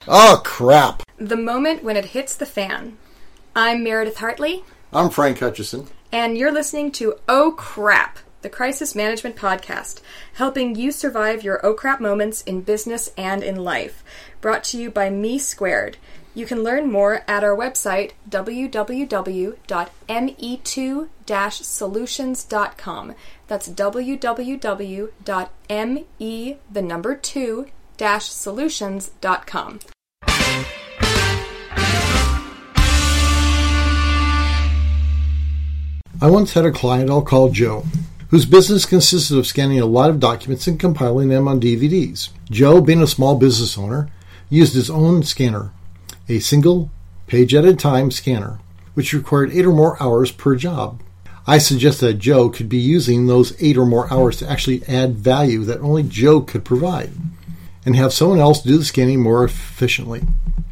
Oh, crap. The moment when it hits the fan. I'm Meredith Hartley. I'm Frank Hutchison. And you're listening to Oh Crap, the Crisis Management Podcast, helping you survive your oh crap moments in business and in life. Brought to you by Me Squared. You can learn more at our website, www.me2-solutions.com. That's www.me2-solutions.com. I once had a client I'll call Joe, whose business consisted of scanning a lot of documents and compiling them on DVDs. Joe, being a small business owner, used his own scanner, a single page at a time scanner, which required 8 or more hours per job. I suggested that Joe could be using those 8 or more hours to actually add value that only Joe could provide, and have someone else do the scanning more efficiently.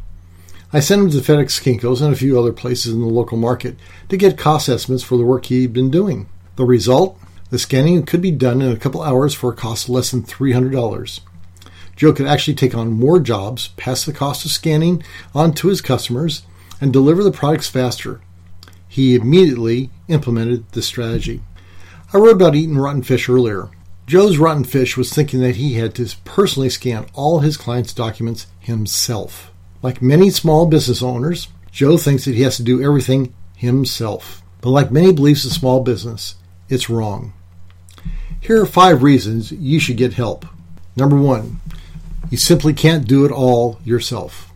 I sent him to FedEx Kinko's and a few other places in the local market to get cost estimates for the work he'd been doing. The result? The scanning could be done in a couple hours for a cost of less than $300. Joe could actually take on more jobs, pass the cost of scanning on to his customers, and deliver the products faster. He immediately implemented this strategy. I wrote about eating rotten fish earlier. Joe's rotten fish was thinking that he had to personally scan all his clients' documents himself. Like many small business owners, Joe thinks that he has to do everything himself. But like many beliefs in small business, it's wrong. Here are 5 reasons you should get help. Number 1, you simply can't do it all yourself.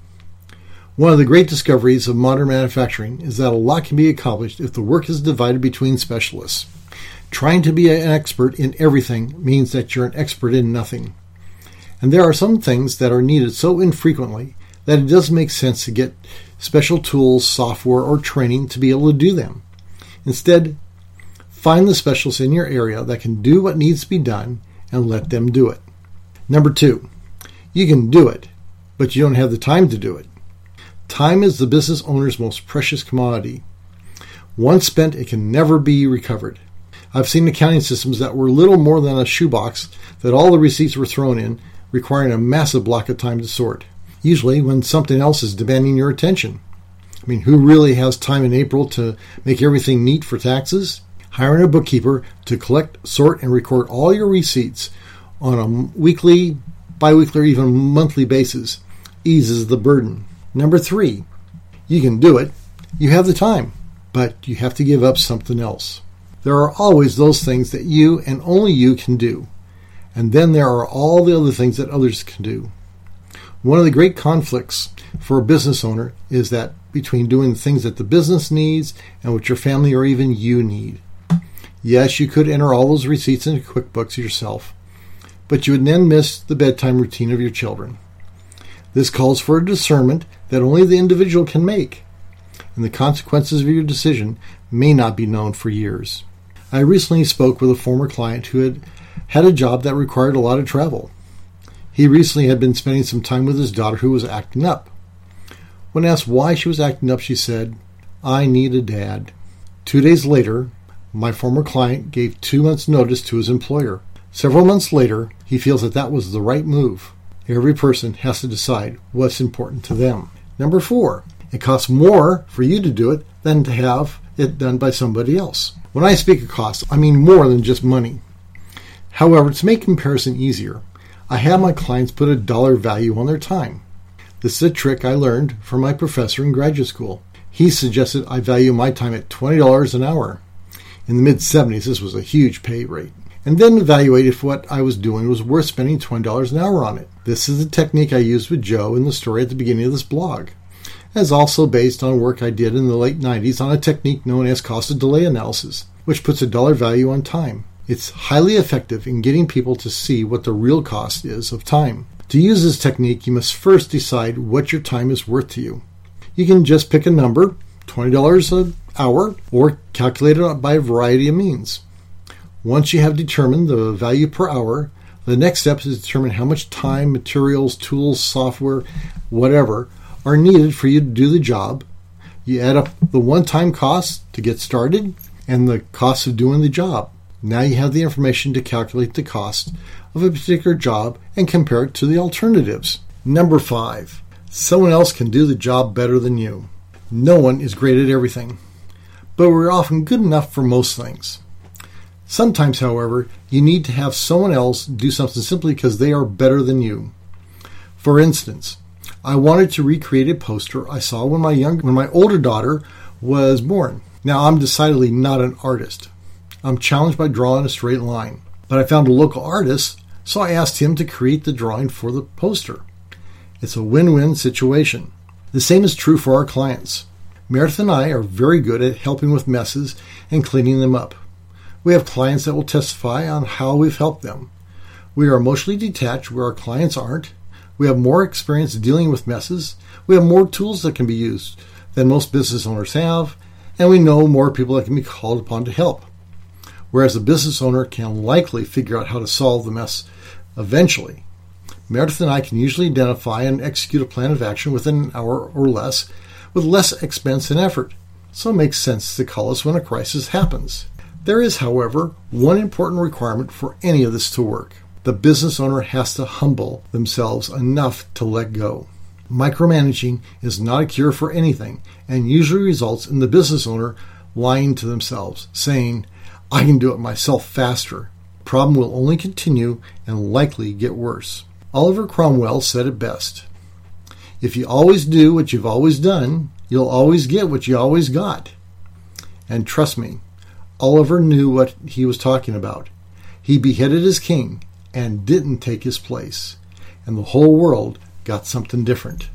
One of the great discoveries of modern manufacturing is that a lot can be accomplished if the work is divided between specialists. Trying to be an expert in everything means that you're an expert in nothing. And there are some things that are needed so infrequently that it doesn't make sense to get special tools, software, or training to be able to do them. Instead, find the specialists in your area that can do what needs to be done and let them do it. Number 2, you can do it, but you don't have the time to do it. Time is the business owner's most precious commodity. Once spent, it can never be recovered. I've seen accounting systems that were little more than a shoebox that all the receipts were thrown in, requiring a massive block of time to sort. Usually when something else is demanding your attention. I mean, who really has time in April to make everything neat for taxes? Hiring a bookkeeper to collect, sort, and record all your receipts on a weekly, bi-weekly, or even monthly basis eases the burden. Number 3, you can do it. You have the time, but you have to give up something else. There are always those things that you and only you can do. And then there are all the other things that others can do. One of the great conflicts for a business owner is that between doing the things that the business needs and what your family or even you need. Yes, you could enter all those receipts into QuickBooks yourself, but you would then miss the bedtime routine of your children. This calls for a discernment that only the individual can make, and the consequences of your decision may not be known for years. I recently spoke with a former client who had a job that required a lot of travel. He recently had been spending some time with his daughter who was acting up. When asked why she was acting up, she said, "I need a dad." 2 days later, my former client gave 2 months' notice to his employer. Several months later, he feels that that was the right move. Every person has to decide what's important to them. Number 4, it costs more for you to do it than to have it done by somebody else. When I speak of costs, I mean more than just money. However, to make comparison easier, I have my clients put a dollar value on their time. This is a trick I learned from my professor in graduate school. He suggested I value my time at $20 an hour. In the mid-70s, this was a huge pay rate. And then evaluate if what I was doing was worth spending $20 an hour on it. This is the technique I used with Joe in the story at the beginning of this blog. It is also based on work I did in the late 90s on a technique known as cost of delay analysis, which puts a dollar value on time. It's highly effective in getting people to see what the real cost is of time. To use this technique, you must first decide what your time is worth to you. You can just pick a number, $20 an hour, or calculate it by a variety of means. Once you have determined the value per hour, the next step is to determine how much time, materials, tools, software, whatever, are needed for you to do the job. You add up the one-time costs to get started and the cost of doing the job. Now you have the information to calculate the cost of a particular job and compare it to the alternatives. Number 5, Someone else can do the job better than you. No one is great at everything, but we're often good enough for most things. Sometimes, however, you need to have someone else do something simply because they are better than you. For instance, I wanted to recreate a poster I saw when my older daughter was born. Now, I'm decidedly not an artist. I'm challenged by drawing a straight line, but I found a local artist, so I asked him to create the drawing for the poster. It's a win-win situation. The same is true for our clients. Meredith and I are very good at helping with messes and cleaning them up. We have clients that will testify on how we've helped them. We are emotionally detached where our clients aren't. We have more experience dealing with messes. We have more tools that can be used than most business owners have, and we know more people that can be called upon to help. Whereas a business owner can likely figure out how to solve the mess eventually. Meredith and I can usually identify and execute a plan of action within an hour or less with less expense and effort, so it makes sense to call us when a crisis happens. There is, however, one important requirement for any of this to work. The business owner has to humble themselves enough to let go. Micromanaging is not a cure for anything and usually results in the business owner lying to themselves, saying, "I can do it myself faster." The problem will only continue and likely get worse. Oliver Cromwell said it best. If you always do what you've always done, you'll always get what you always got. And trust me, Oliver knew what he was talking about. He beheaded his king and didn't take his place. And the whole world got something different.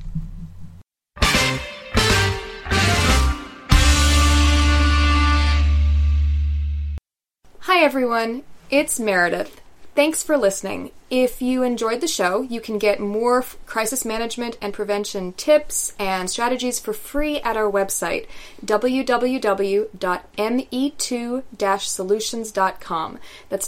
Hi everyone, it's Meredith. Thanks for listening. If you enjoyed the show, you can get more crisis management and prevention tips and strategies for free at our website, www.me2-solutions.com. That's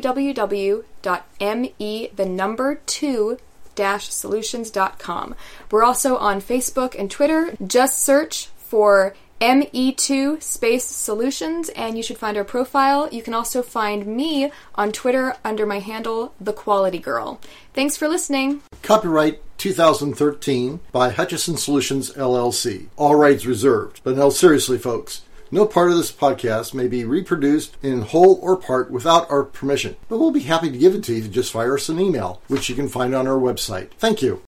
www.me2-solutions.com. We're also on Facebook and Twitter. Just search for ME2 space solutions and you should find our profile. You can also find me on Twitter under my handle, The Quality Girl. Thanks for listening. Copyright 2013 by Hutchison Solutions, LLC. All rights reserved. But no, seriously, folks, no part of this podcast may be reproduced in whole or part without our permission. But we'll be happy to give it to you if you just fire us an email, which you can find on our website. Thank you.